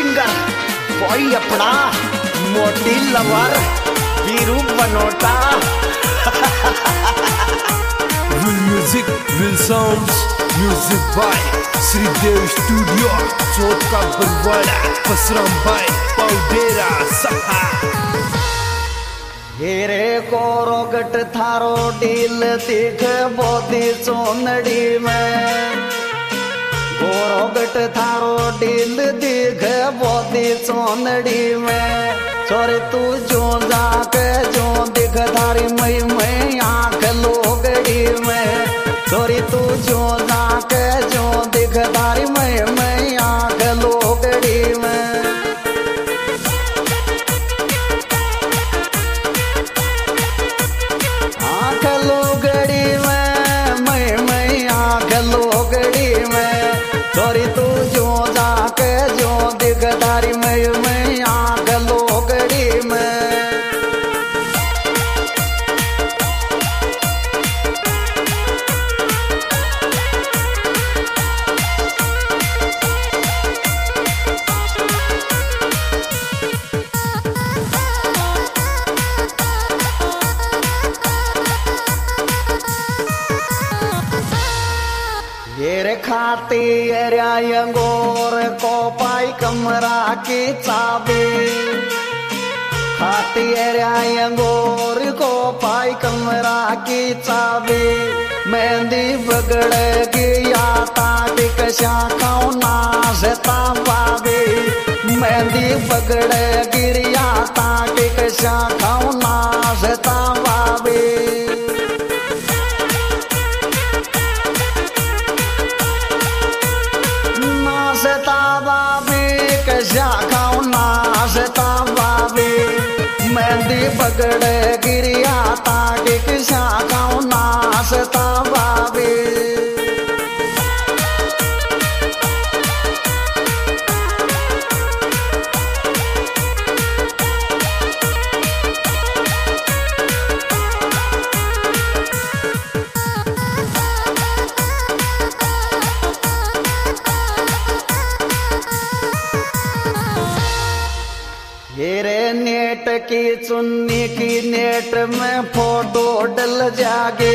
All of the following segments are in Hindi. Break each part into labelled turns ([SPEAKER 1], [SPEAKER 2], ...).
[SPEAKER 1] सिंगर कोई अपना मोटी lover Veeru Banota.
[SPEAKER 2] Will music, will sounds, music by Shridev studio Chauth ka Barwara पसरम भाई पाउडेरा सहा।
[SPEAKER 1] हेरे को रोगट थारो डील दिख बोदी चोनड़ी में, गोरोगट थारो डील दिख बोदी चोनड़ी में। छोरे तू जो जाके जो दिख थारी मई में आंख लोगड़ी में। छोरी तू जो जाके जो दिख थारी मई में आंख लोगड़ी में। आंख लोगड़ी में मैं आंख लोगड़ी में। छोरी तू जो जाके जो दिख थारी मई में आंख लोगड़ी में। ये खाती अंगोर को पाई कमरा की चाबी। खाती अंगोर को पाई कमरा की चाबी। मेहंदी बगड़ेगी या ताटिक शाखाओं नाशता बाबी। मेहंदी बगड़ेगी या ताटिक शाखाओं नाशता बाबी। नाशता बाबी कशा खाओ नाशता बाबी। मेहंदी बगड़े गिरिया ताके कशा खाओ नाशता बाबी। हेरे नेट की चुन्नी की नेट में फोटो डल जागे।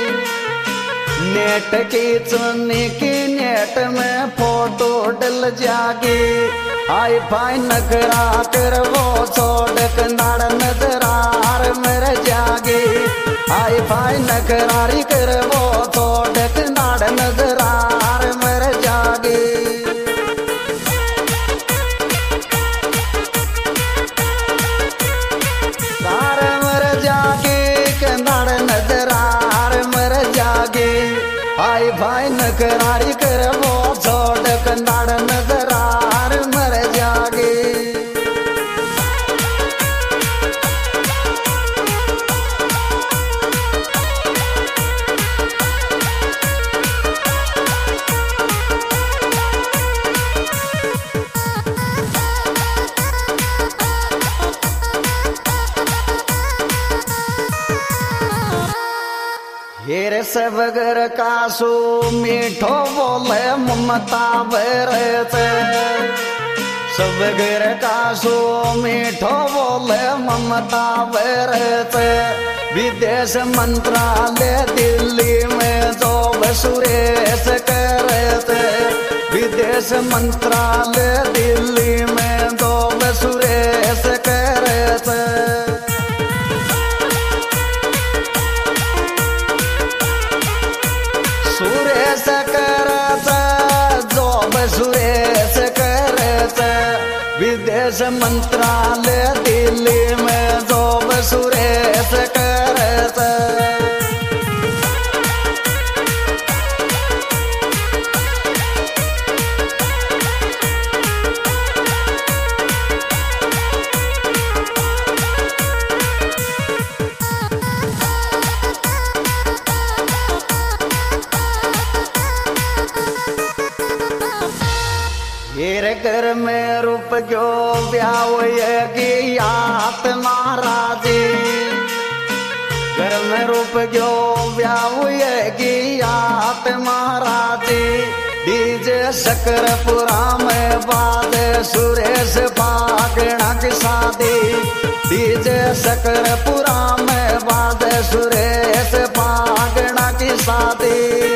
[SPEAKER 1] नेट की चुन्नी की नेट में फोटो डल जागे। आई फाई नखरा कर वो छोड़ कनाड़ नजरार मेरे जागे। आई फाई नखरारी कर वो छोड़ कनाड़ नजरार मेरे जागे। आई भाई नकरारी कर वो छोड़ कनाड़ नजरार मर जागे। हेरे सबगर कासू मीठो बोले ममता बरते। सबगर कासू मीठो बोले ममता बरते। विदेश मंत्रालय दिल्ली में जो सुरेश करते। विदेश मंत्रालय दिल्ली में जो सुरेश करते। सुरेश करता जॉब सुरेश करता। विदेश मंत्रालय दिल्ली में जॉब सुरेश करता। हेरे घर में रूप जो ब्यावगी आत्मा राजी। घर में रूप जो ब्यावगी आत्मा राजी। डीजे शकरपुरा में बाजे सुरेश फागणा की शादी डीजे शकरपुरा में बाजे सुरेश फागणा की शादी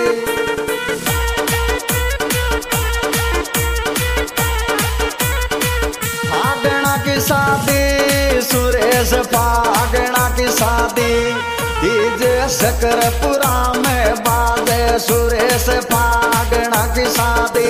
[SPEAKER 1] शादी सुरेश फागणा की शादी डीजे शकरपुरा में बाजे सुरेश फागणा की शादी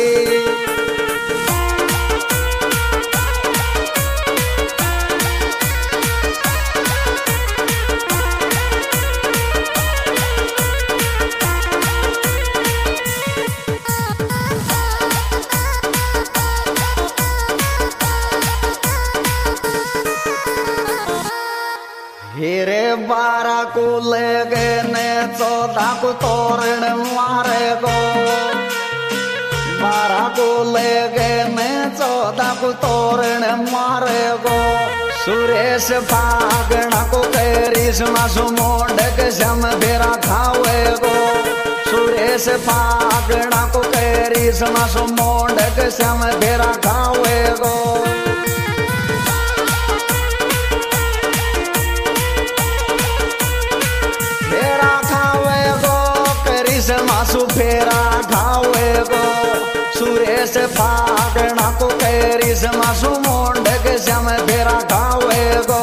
[SPEAKER 1] हीरे 12 को ले गए ने 14 को तोरण मारे गो 12 को ले गए ने 14 को तोरण मारे गो सुरेश फागणा को करिश्मा सुमोंडक श्याम बेरा खावे गो सुरेश फागणा को करिश्मा सुमोंडक श्याम बेरा खावे गो मासु फेरा खावे गो सुरेश फागणा को करिश्मा सुमोंडक श्याम फेरा खावे गो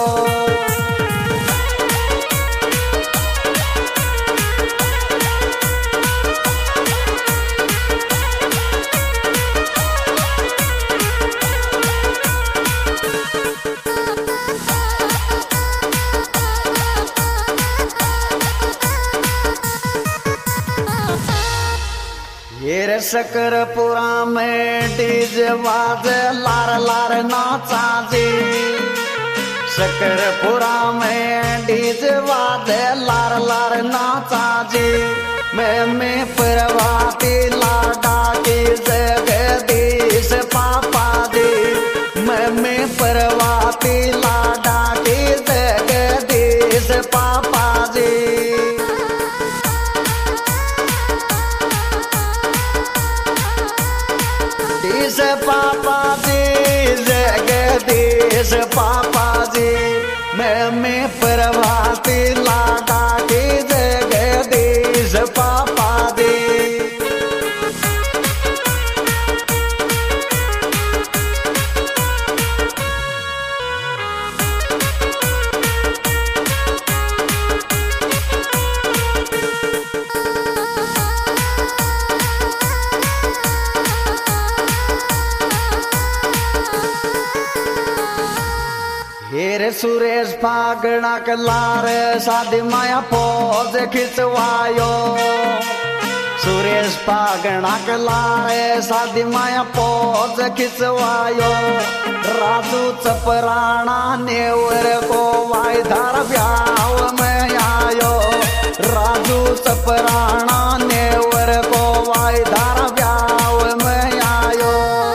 [SPEAKER 1] हीरे शकरपुरा में डीजे बाजे लार लार नाचा जी शकरपुरा में डीजे बाजे लार लार नाचा जी मैं प्रभाती लाडा की जगदीश पापा जी मैं प्रभाती लाडा की जगदीश पापा जी पापा जी जगदीश पापा जी मैं प्रभाती लाडा की जगदीश पापा जी हीरे सुरेश फागणा के लारे शादी माया पोज खिंचवायो सुरेश फागणा के लारे शादी माया पोज खिंचवायो राजू चपराणा नेवर को वायधार ब्याव में आयो राजू चपराणा नेवर को वायधार ब्याव में आयो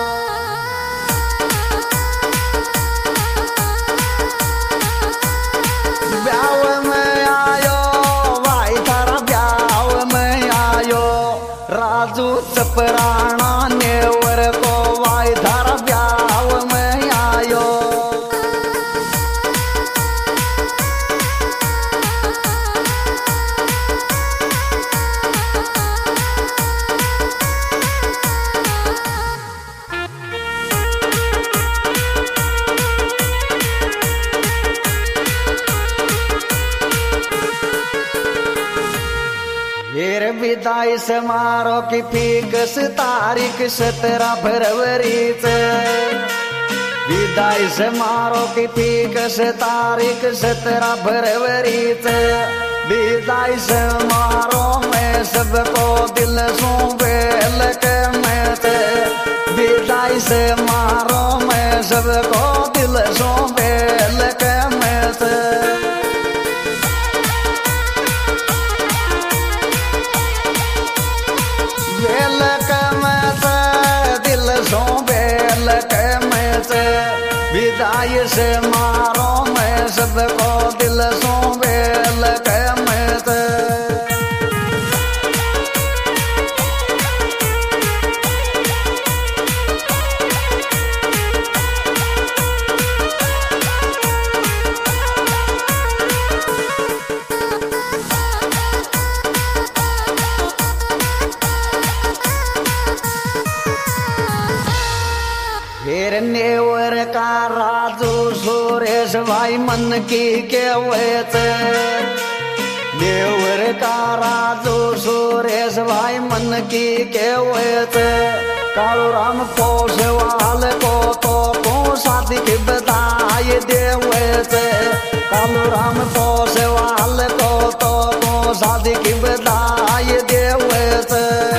[SPEAKER 1] राजू चपराणा नेवर को वायधार ब्याव में आयो हीरे विदाई समारोह की फिक्स तारीख 17 फरवरी से विदाई समारोह की फिक्स तारीख 17 फरवरी से विदाई समारोह में सबको दिल सो वेलकम से विदाई समारोह में सबको दिल सो वेलकम से विदाई से मारो मैं सबको दिल सो वेलकम से तेरे नेवर का राजू सुरेश भाई मन की केवत नेवर का राजू सुरेश भाई मन की केवत कालू राम पोसवाल को शादी की बधाई देवत कालू राम पोसवाल को शादी की बधाई देवत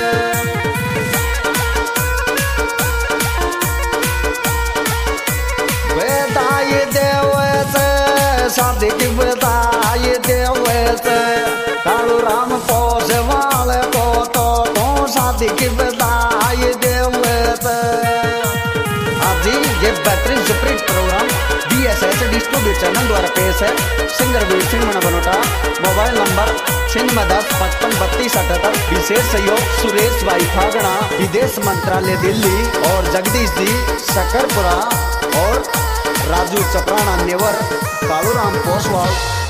[SPEAKER 1] शादी की बधाई देवत कालू राम पोसवाल को शादी की बधाई देवत। जी ये बेहतरीन superhit programme BSS distribute channel द्वारा पेश है। सिंगर वीर सिंह मना बनोटा। Mobile number 9010553278। विशेष सहयोग सुरेश भाई फागड़ा विदेश मंत्रालय दिल्ली और जगदीश जी शकरपुरा और राजू चपराना नेवर कालू राम पोसवाल